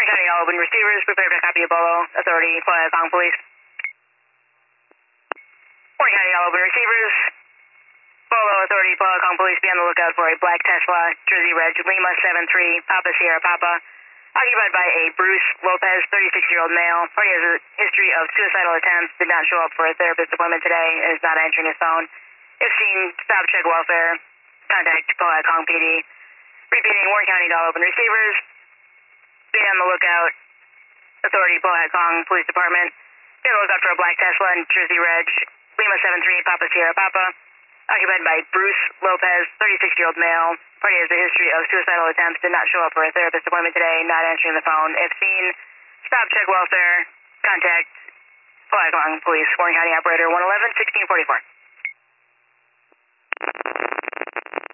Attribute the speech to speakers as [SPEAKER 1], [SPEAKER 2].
[SPEAKER 1] County, all open receivers, prepare to copy Apollo. Authority, Kong Police. Warren County, all open receivers. Polo Authority, Kong Police, be on the lookout for a black Tesla, Jersey Reg, Lima 73, Papa Sierra Papa, occupied by a Bruce Lopez, 36-year-old male. Party has a history of suicidal attempts, did not show up for a therapist appointment today, and is not answering his phone. If seen, stop, check welfare, contact Kong PD. Repeating, Warren County, all open receivers. Be on the lookout. Authority, Kong Police Department. Be on the lookout for a black Tesla and Jersey Reg, Lima 73, Papa Sierra Papa, occupied by Bruce Lopez, 36-year-old male. Party has a history of suicidal attempts, did not show up for a therapist appointment today, not answering the phone. If seen, stop, check welfare, contact Kong Police. Warren County Operator 111, 1644.